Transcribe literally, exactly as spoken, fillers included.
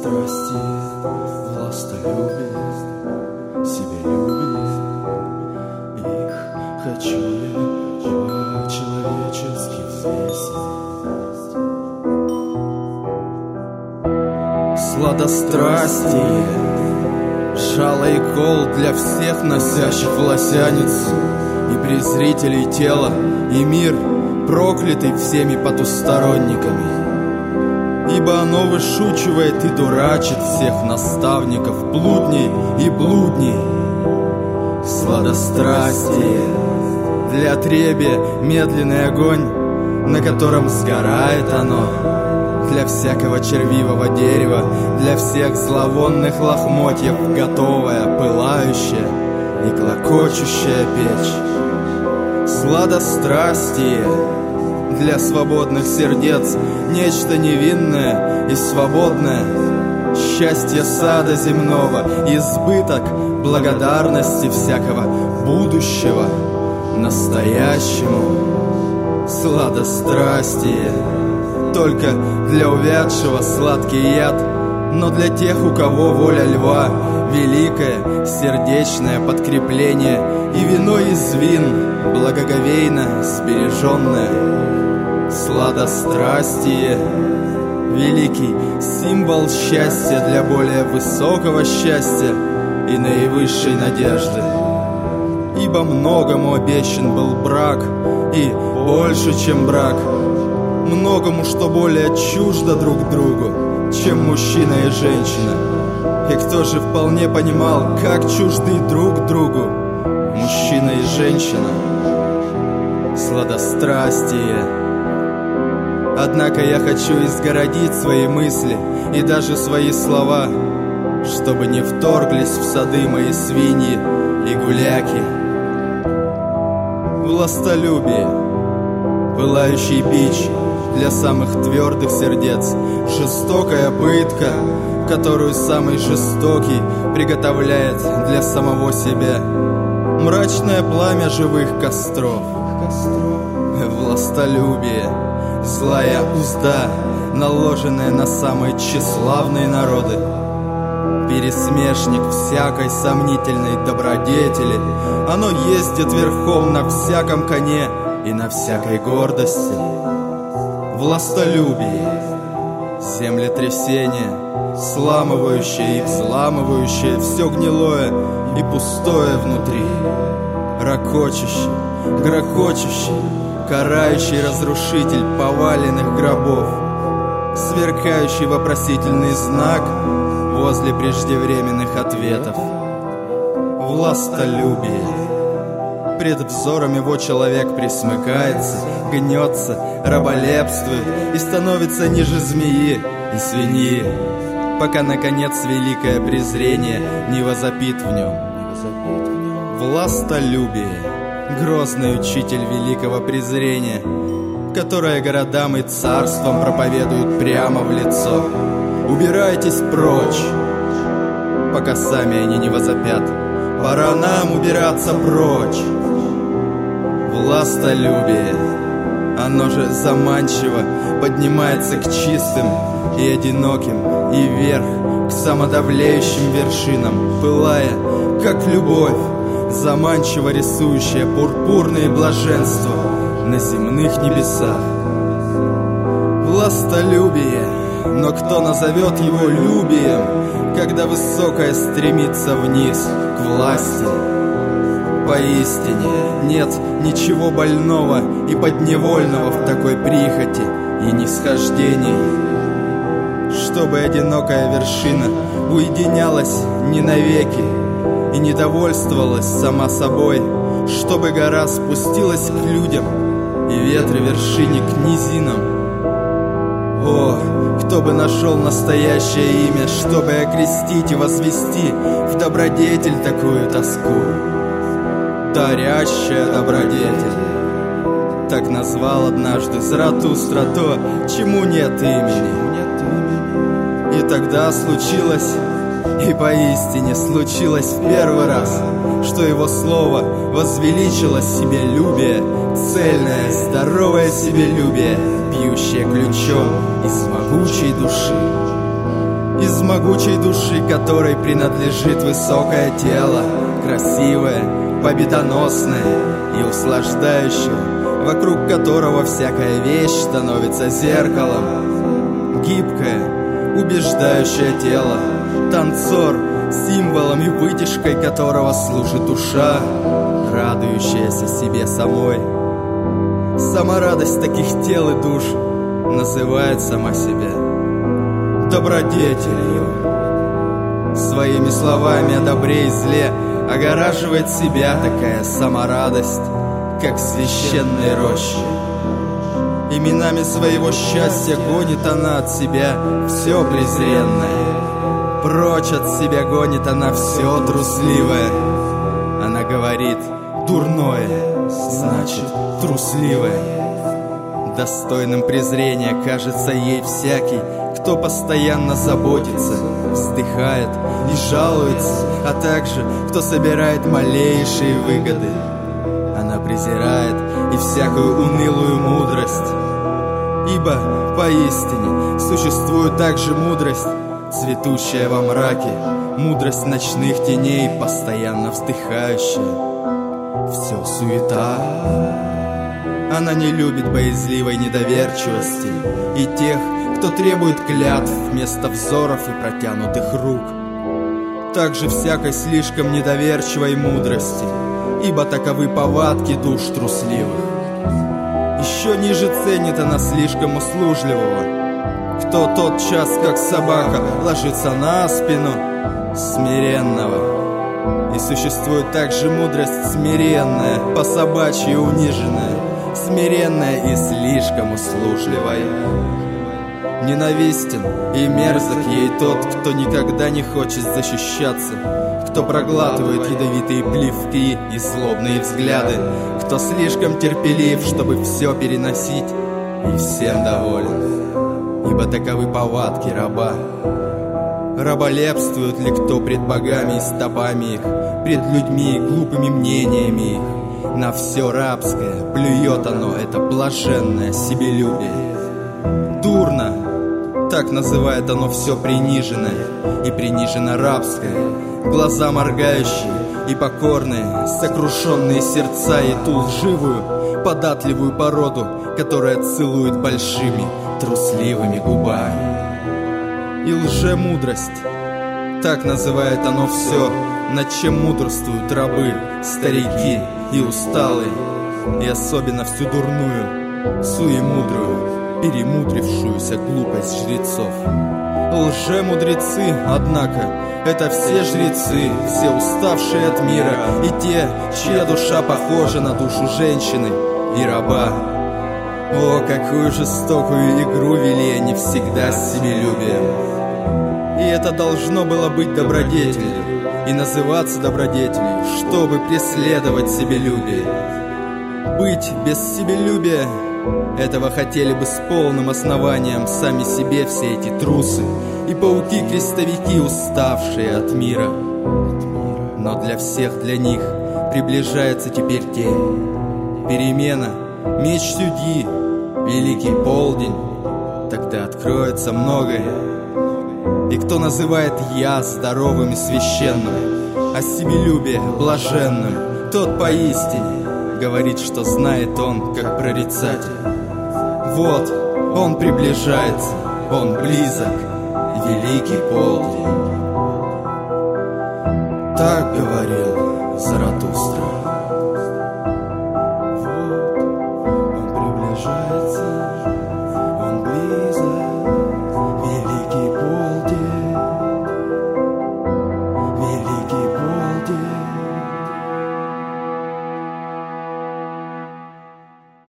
страсти, властолюбие, себелюбие. Их хочу я по-человечески взвесить. Сладострастие, жало и кол для всех носящих власяницу, и презрителей тела, и мир, проклятый всеми потусторонниками. Ибо оно вышучивает и дурачит всех наставников, блудней и блудней. Сладострастие, для отребия медленный огонь, на котором сгорает оно. Для всякого червивого дерева, для всех зловонных лохмотьев готовая, пылающая и клокочущая печь. Сладострастие, для свободных сердец нечто невинное и свободное. Счастье сада земного, избыток благодарности всякого будущего настоящему. Сладострастие, только для увядшего сладкий яд, но для тех, у кого воля льва, великое сердечное подкрепление и вино из вин, благоговейно сбереженное. Сладострастие, великий символ счастья для более высокого счастья и наивысшей надежды. Ибо многому обещан был брак, и больше, чем брак, многому, что более чуждо друг другу, чем мужчина и женщина. И кто же вполне понимал, как чужды друг другу мужчина и женщина? Сладострастие. Однако я хочу изгородить свои мысли и даже свои слова, чтобы не вторглись в сады мои свиньи и гуляки. Властолюбие, пылающий бич для самых твердых сердец, жестокая пытка, которую самый жестокий приготовляет для самого себя, мрачное пламя живых костров. Властолюбие, злая узда, наложенная на самые тщеславные народы, пересмешник всякой сомнительной добродетели. Оно ездит верхом на всяком коне и на всякой гордости. Властолюбие, землетрясение, сламывающее и взламывающее все гнилое и пустое внутри, ракочущий, грохочущий, карающий разрушитель поваленных гробов, сверкающий вопросительный знак возле преждевременных ответов. Властолюбие. Пред взором его человек присмыкается, гнется, раболепствует и становится ниже змеи и свиньи, пока, наконец, великое презрение не возопит в нем. Властолюбие, грозный учитель великого презрения, которое городам и царствам проповедует прямо в лицо. Убирайтесь прочь, пока сами они не возопят. Пора нам убираться прочь. Властолюбие, оно же заманчиво поднимается к чистым и одиноким и вверх к самодавлеющим вершинам, пылая, как любовь, заманчиво рисующая пурпурные блаженства на земных небесах. Властолюбие, но кто назовет его любием, когда высокое стремится вниз к власти? Поистине нет ничего больного и подневольного в такой прихоти и нисхождении. Чтобы одинокая вершина уединялась не навеки и не довольствовалась сама собой, чтобы гора спустилась к людям и ветры вершине к низинам. О, кто бы нашел настоящее имя, чтобы окрестить и возвести в добродетель такую тоску? Тарящая добродетель. Так назвал однажды Заратустра то, чему нет имени. И тогда случилось, и поистине случилось в первый раз, что его слово возвеличило себелюбие, цельное, здоровое себелюбие, пьющее ключом из могучей души. из могучей души, которой принадлежит высокое тело, красивое, победоносное и услаждающее, вокруг которого всякая вещь становится зеркалом. Гибкое, убеждающее тело, танцор, символом и вытяжкой которого служит душа, радующаяся себе самой. Сама радость таких тел и душ называет сама себя добродетелью. Своими словами о добре и зле огораживает себя такая саморадость, как священные рощи. Именами своего счастья гонит она от себя все презренное. Прочь от себя гонит она все трусливое. Она говорит: дурное значит трусливое. Достойным презрения кажется ей всякий, кто постоянно заботится, вздыхает и жалуется, а также кто собирает малейшие выгоды. Она презирает и всякую унылую мудрость. Ибо поистине существует также мудрость, цветущая во мраке, мудрость ночных теней, постоянно вздыхающая. Все суета. Она не любит боязливой недоверчивости и тех, кто требует клятв вместо взоров и протянутых рук. Также всякой слишком недоверчивой мудрости, ибо таковы повадки душ трусливых. Еще ниже ценит она слишком услужливого, кто тот час, как собака, ложится на спину смиренного. И существует также мудрость смиренная, по-собачьи униженная, смиренная и слишком услужливая. Ненавистен и мерзок ей тот, кто никогда не хочет защищаться, кто проглатывает ядовитые плевки и злобные взгляды, кто слишком терпелив, чтобы все переносить, и всем доволен, ибо таковы повадки раба. Раболепствует ли кто пред богами и стопами их, пред людьми и глупыми мнениями их? На все рабское плюет оно, это блаженное себелюбие. Дурно, так называет оно все приниженное, и принижено рабское. Глаза моргающие и покорные, сокрушенные сердца и ту лживую, податливую породу, которая целует большими, трусливыми губами. И лжемудрость, так называет оно все, над чем мудрствуют рабы, старики и усталые, и особенно всю дурную, суемудрую, перемудрившуюся глупость жрецов. Лжемудрецы, однако, это все жрецы, все уставшие от мира, и те, чья душа похожа на душу женщины и раба. О, какую жестокую игру вели они всегда с себелюбием! И это должно было быть добродетелью и называться добродетелью, чтобы преследовать себелюбие. Быть без себелюбия — этого хотели бы с полным основанием сами себе все эти трусы и пауки-крестовики, уставшие от мира. Но для всех для них приближается теперь тень, перемена, меч судьи, великий полдень. Тогда откроется многое. И кто называет «я» здоровым и священным, а себелюбие блаженным, тот поистине говорит, что знает он, как прорицатель. Вот, он приближается, он близок, великий полдень. Так говорил